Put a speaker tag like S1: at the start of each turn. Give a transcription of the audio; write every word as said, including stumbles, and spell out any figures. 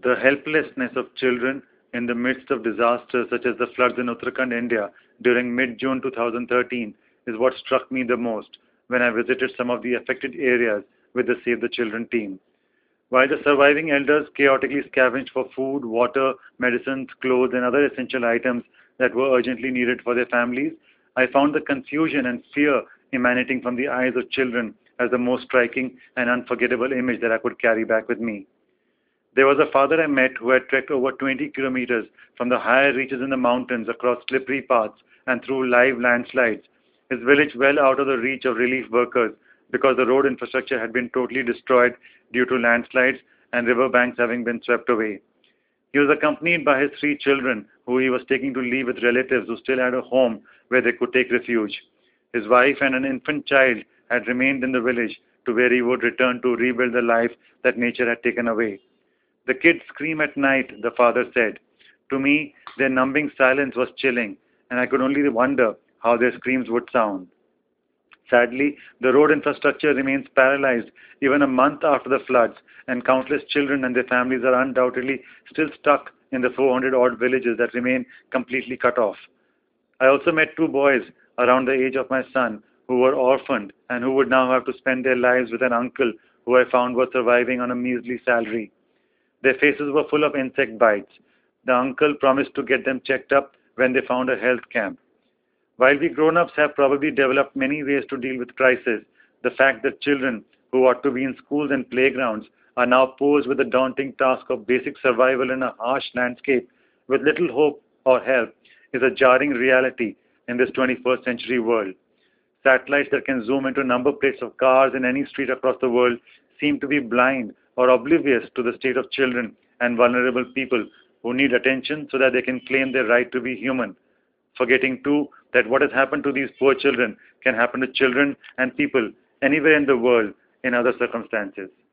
S1: The helplessness of children in the midst of disasters such as the floods in Uttarakhand, India during mid-June two thousand thirteen is what struck me the most when I visited some of the affected areas with the Save the Children team. While the surviving elders chaotically scavenged for food, water, medicines, clothes, and other essential items that were urgently needed for their families, I found the confusion and fear emanating from the eyes of children as the most striking and unforgettable image that I could carry back with me. There was a father I met who had trekked over twenty kilometers from the higher reaches in the mountains across slippery paths and through live landslides, his village well out of the reach of relief workers because the road infrastructure had been totally destroyed due to landslides and riverbanks having been swept away. He was accompanied by his three children, who he was taking to live with relatives who still had a home where they could take refuge. His wife and an infant child had remained in the village to where he would return to rebuild the life that nature had taken away. The kids scream at night, the father said. To me, their numbing silence was chilling, and I could only wonder how their screams would sound. Sadly, the road infrastructure remains paralyzed even a month after the floods, and countless children and their families are undoubtedly still stuck in the four hundred odd villages that remain completely cut off. I also met two boys around the age of my son who were orphaned and who would now have to spend their lives with an uncle who I found was surviving on a measly salary. Their faces were full of insect bites. The uncle promised to get them checked up when they found a health camp. While we grown-ups have probably developed many ways to deal with crisis, the fact that children who ought to be in schools and playgrounds are now posed with the daunting task of basic survival in a harsh landscape with little hope or help is a jarring reality in this twenty-first century world. Satellites that can zoom into number plates of cars in any street across the world seem to be blind or oblivious to the state of children and vulnerable people who need attention so that they can claim their right to be human, forgetting too that what has happened to these poor children can happen to children and people anywhere in the world in other circumstances.